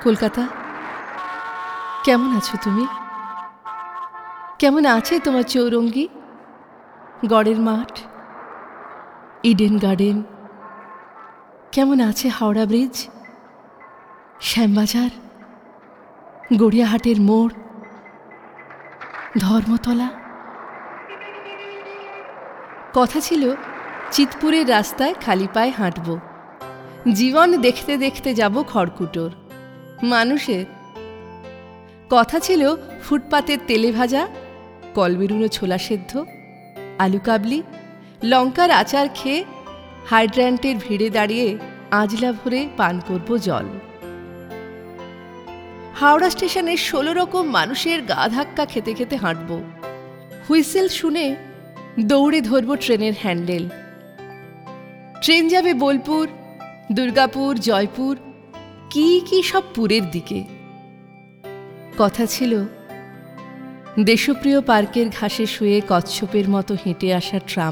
কলকাতা, কেমন আছো তুমি? কেমন আছে তোমার চৌরঙ্গি, গড়ের মাঠ, ইডেন গার্ডেন? কেমন আছে হাওড়া ব্রিজ, শ্যামবাজার, গড়িয়াহাটের মোড়, ধর্মতলা? কথা ছিল চিতপুরের রাস্তায় খালি পায়ে হাঁটব, জীবন দেখতে দেখতে যাব খড়কুটোর মানুষের। কথা ছিল ফুটপাতের তেলে ভাজা, কলবেরুনো ছোলা সেদ্ধ, আলু কাবলি, লঙ্কার আচার খেয়ে হাইড্র্যান্টের ভিড়ে দাঁড়িয়ে আঁজলা ভরে পান করব জল। হাওড়া স্টেশনে 16 রকম মানুষের গা ধাক্কা খেতে খেতে হাঁটব, হুইসেল শুনে দৌড়ে ধরব ট্রেনের হ্যান্ডেল। ট্রেন যাবে বোলপুর, দুর্গাপুর, জয়পুর, কি কি সব পুরের দিকে। কথা ছিল দেশপ্রিয় পার্কের ঘাসে শুয়ে কচ্ছপের মতো হেঁটে আসা ট্রাম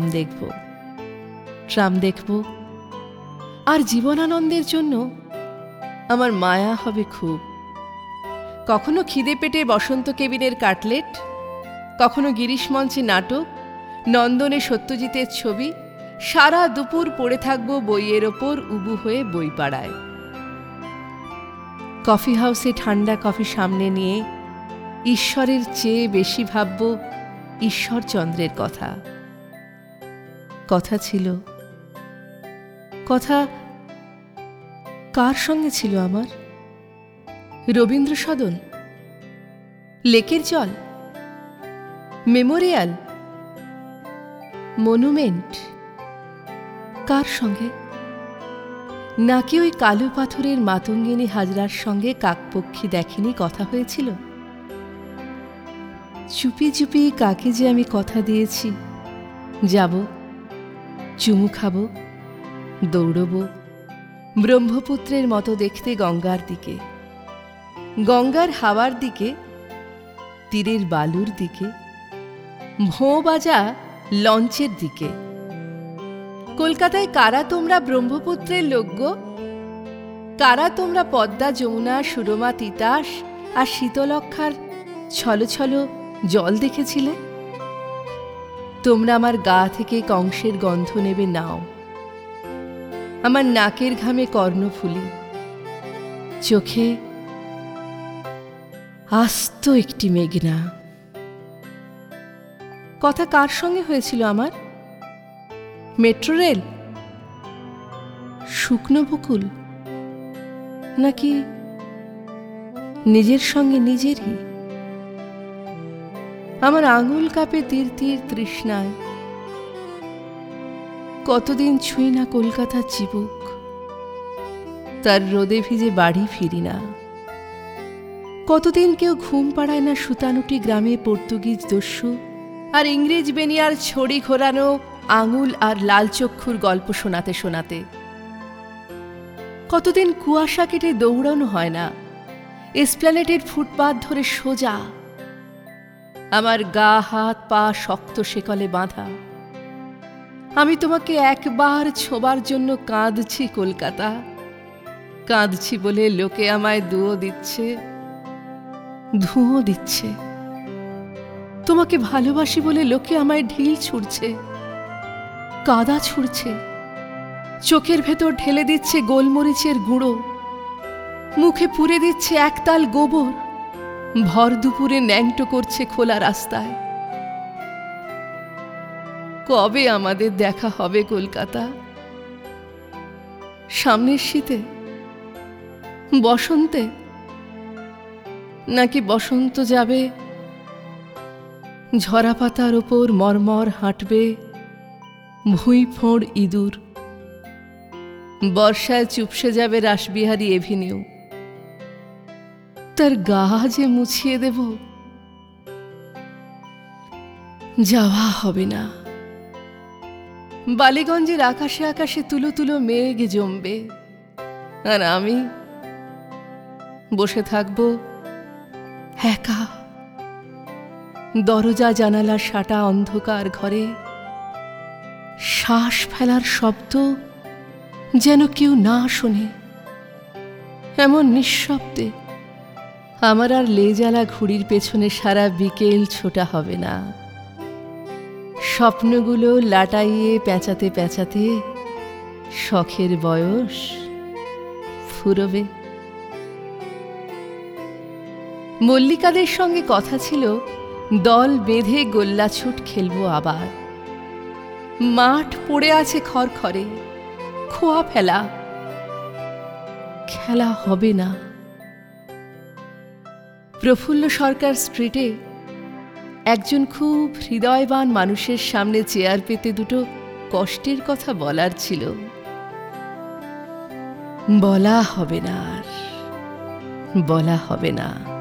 দেখব, আর জীবনানন্দের জন্য আমার মায়া হবে খুব। কখনো খিদে পেটে বসন্ত কেবিনের কাটলেট, কখনো গিরিশ মঞ্চে নাটক, নন্দনে সত্যজিতের ছবি, সারা দুপুর পড়ে থাকব বইয়ের ওপর উবু হয়ে বই পাড়ায়। কফি হাউসে ঠান্ডা কফি সামনে নিয়ে ঈশ্বরের চেয়ে বেশি ভাবব ঈশ্বরচন্দ্রের কথা। কথা ছিল, কথা কার সঙ্গে ছিল আমার? রবীন্দ্র সদন, লেকের জল, মেমোরিয়াল, মনুমেন্ট, কার সঙ্গে? নাকি ওই কালো পাথরের মাতঙ্গিনী হাজরার সঙ্গে কাকপক্ষী দেখেনি কথা হয়েছিল? চুপি চুপি কাকে যে আমি কথা দিয়েছি, যাব, চুমু খাব, দৌড়ব ব্রহ্মপুত্রের মতো দেখতে গঙ্গার দিকে, গঙ্গার হাওয়ার দিকে, তীরের বালুর দিকে, ভোঁ বাজা লঞ্চের দিকে। কলকাতায় কারা তোমরা ব্রহ্মপুত্রের লোক গো? কারা তোমরা পদ্মা, যমুনা, সুরমা, তিতাস আর শীতলক্ষার ছলছল জল দেখেছিলে? তোমরা আমার গা থেকে কংসের গন্ধ নেবে নাও, আমার নাকের ঘামে কর্ণফুলি, চোখে আস্ত একটি মেঘনা। কথা কার সঙ্গে হয়েছিল আমার? মেট্রো রেল, শুকনো বকুল, নাকি নিজের সঙ্গে নিজেরই? আমার আঙুল কাঁপে তীর তীর তৃষ্ণায়, কতদিন ছুঁই না কলকাতার চিবুক, তার রোদে ভিজে বাড়ি ফিরি না। কতদিন কেউ ঘুম পাড়ায় না সুতানুটি গ্রামে পর্তুগিজ দস্যু আর ইংরেজ বেনিয়ার ছড়ি ঘোরানো আঙুল আর লাল চক্ষুর গল্প শোনাতে শোনাতে। কতদিন কুয়াশা কেটে দৌড়ানো হয় না এসপ্ল্যানেডের ফুটপাথ ধরে সোজা, আমার গা হাত পা শক্ত শেকলে বাঁধা। আমি তোমাকে একবার ছোবার জন্য কাঁদছি কলকাতা, কাঁদছি বলে লোকে আমায় ধুঁয়ো দিচ্ছে। তোমাকে ভালোবাসি বলে লোকে আমায় ঢিল ছুঁড়ছে, কাদা ছুঁড়ছে, চোখের ভেতর ঢেলে দিচ্ছে গোলমরিচের গুঁড়ো, মুখে পুরে দিচ্ছে একতাল গোবর, ভর দুপুরে ন্যাংটো করছে খোলা রাস্তায়। কবে আমাদের দেখা হবে কলকাতা? সামনের শীতে, বসন্তে, নাকি বসন্ত যাবে ঝরা পাতার ওপর মরমর হাঁটবে ভুঁইফোঁড় ইঁদুর, বর্ষায় চুপসে যাবে রাসবিহারী এভিনিউ, তার গা যে মুছিয়ে দেব, যাওয়া হবে না। বালিগঞ্জের আকাশে আকাশে তুলো তুলো মেঘ জমবে, আর আমি বসে থাকব একা দরজা জানালা সাটা অন্ধকার ঘরে, শ্বাস ফেলার শব্দ যেন কেউ না শোনে, এমন নিঃশব্দে আমার আর লেজালা ঘুড়ির পেছনে সারা বিকেল ছোটা হবে না। স্বপ্নগুলো লাটাইয়ে পেঁচাতে পেঁচাতে শখের বয়স ফুরবে। মল্লিকাদের সঙ্গে কথা ছিল দল বেঁধে গোল্লাছুট খেলবো আবার। মাঠ পড়ে আছে খড়খড়ে, খোয়া ফেলা, খেলা হবে না। প্রফুল্ল সরকার স্ট্রিটে একজন খুব হৃদয়বান মানুষের সামনে চেয়ার পেতে দুটো কষ্টের কথা বলার ছিল। বলা হবে না, আর বলা হবে না।